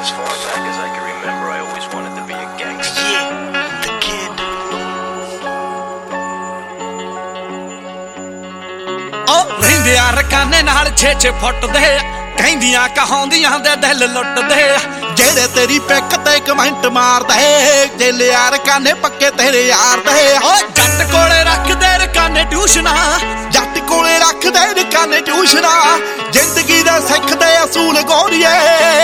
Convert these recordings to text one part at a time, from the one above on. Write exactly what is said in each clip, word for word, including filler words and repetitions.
As far back as I can remember, I always wanted to be a gangster. Yeah, the kid. Oh, ਰਹਿੰਦਿਆਂ ਰਕਾਨੇ ਨਾਲ ਛੇ ਛੇ ਫੁੱਟ ਦੇ ਕਹਿੰਦੀਆਂ ਕਹਾਉਂਦੀਆਂ ਦੇ ਦਿਲ ਲੁੱਟਦੇ ਜਿਹੜੇ ਤੇਰੀ ਪਿੱਕ ਤੇ ਕਮੈਂਟ ਮਾਰਦੇ ਜੇਲੇ ਯਾਰ ਕਾਨੇ ਪੱਕੇ ਤੇਰੇ ਯਾਰ ਦੇ ਓ ਜੱਟ ਕੋਲੇ ਰੱਖਦੇ ਰਕਾਨੇ ਟਿਊਸ਼ਨਾਂ ਜੱਟ ਕੋਲੇ ਰੱਖਦੇ ਰਕਾਨੇ ਟਿਊਸ਼ਨਾਂ ਜ਼ਿੰਦਗੀ ਦਾ ਸਿੱਖਦੇ ਅਸੂਲ ਗੋਰੀਏ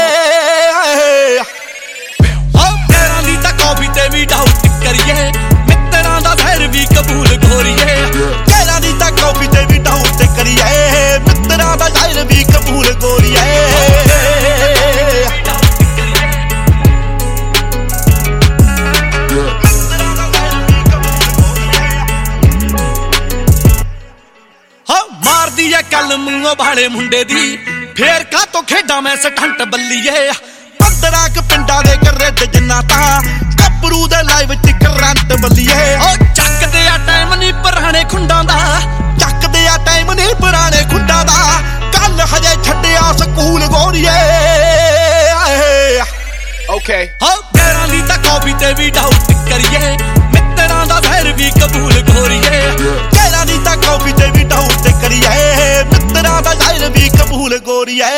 ਓ ਤੇਰਾਂ ਦੀ ਤਾਂ ਕਾਫੀ ਤੇ ਵੀ ਡਾਊਟ ਕਰੀਏ ਮਿੱਤਰਾਂ ਦਾ ਜ਼ਹਿਰ ਵੀ ਕਬੂਲ ਗੋਰੀਏ ਤੇਰਾਂ ਦੀ ਤਾਂ ਕਾਫੀ ਤੇ ਵੀ ਡਾਊਟ ਕਰੀਏ ਮਿੱਤਰਾਂ ਦਾ ਜ਼ਹਿਰ ਵੀ ਕਬੂਲ ਗੋਰੀਏ कल मूंहों भाले मुंडे दी फेर का तो खेडा मैं सटंट बल्लीए पंदरा क पिंडा दे करद जिन्ना ता कपरू दे लाइव च करंट बल्लीए ओ चकदे आ टाइम नहीं पुराने खुंडां दा चकदे आ टाइम नहीं पुराने खुंडां दा कल हजे छड्डिया स्कूल गोरीए Okay. हो पैरां दी तां कॉपी ते भी डाउट करिए मित्तरां दा ज़हर भी कबूल गोरीए पैरां दी तां कॉपी ते भी डाउट करिए मित्तरां दा ज़हर भी कबूल गोरीए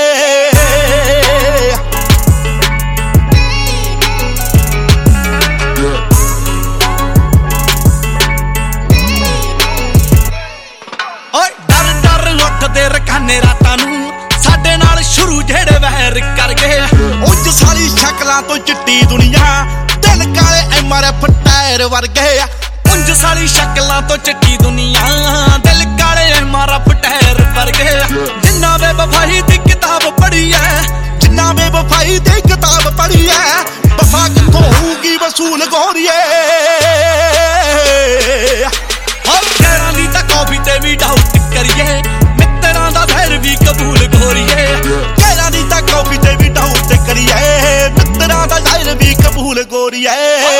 ओए डर डर उठदे रकाने रातां नूं साडे नाल शुरू जेड़े वैर कर गए उंज सारी शक्लां तो चिट्टी दुनिया दिल काले एम आर एफ टायर वर्गे उंज सारी शक्लां तो चिट्टी दुनिया दिल काले एम आर एफ टायर वर्गे जिन्ना बेवफाई दी किताब पढ़ी है जिन्ना बेवफाई दी किताब पढ़ी है वफा कित्थों होऊगी वसूल गोरीए हो पैरां दी तां कॉफी ते भी डाउट करिए मित्तरां दा ज़हर भी कबूल गोरीए पैरां दी तां कॉफी ते भी डाउट करिए मित्तरां दा ज़हर भी कबूल गोरीए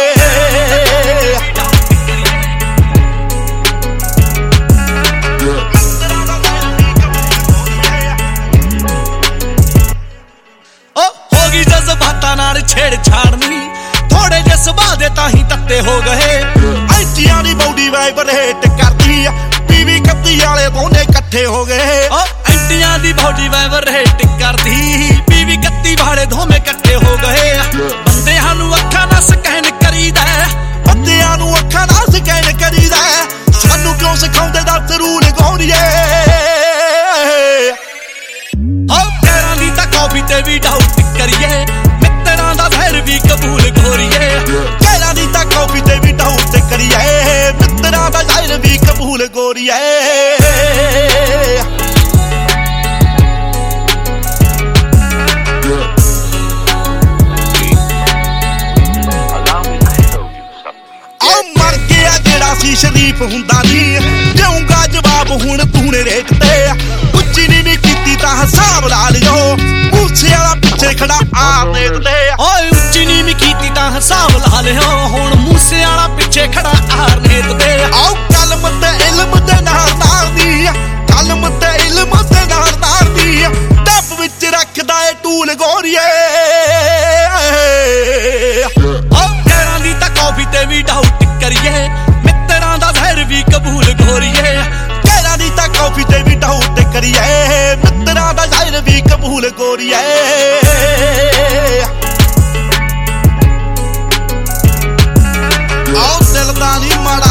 जज्बातां नाल छेड़ छाड़नी थोड़े जे सुभाऽ दे ताहीं तत्ते हो गए ऐंटियां दी बॉडी वाइब्रेट करदी बीवी कत्ती वाले दोने इकट्ठे हो गए ओ ऐंटियां दी बॉडी वाइब्रेट करदी बीवी कत्ती वाले दोने इकट्ठे हो गए बंदियां नूं अखां नाल स्कैन करीदा बंदियां नूं अखां नाल स्कैन करीदा सानू क्यों सिखाउंदे दस रूल गोरीए ओ पैरां दी तां कॉफी ते भी डाउट करिए मित्तरां दा ज़हर भी कबूल गोरीए पैरां दी तां कॉफी ते भी डाउट करिए मित्तरां दा ज़हर भी कबूल गोरीए शरीफ हुंदा नी देऊंगा जवाब हुण तूने रेट ते उच्ची नीवी कीती तां हिसाब ला लियो मूसे वाला पिछे खड़ा आ देखदे ओए उच्ची नीवी कीती तां हिसाब ला लियो हुण मूसे वाला पिछे खड़ा आ देखदे आओ कलम ते इल्म दे नाल नाल दी कलम ते इल्म दे नाल नाल दी डब विच रखदा ए टूल गोरीए ओ पैरां दी तां कॉफी ते भी डाउट करिए मित्तरां दा ज़हर भी कबूल गोरीए पैरां दी तां कॉफी ते भी डाउट करिए मित्तरां दा ज़हर भी कबूल गोरीए आओ दिल दा नी माड़ा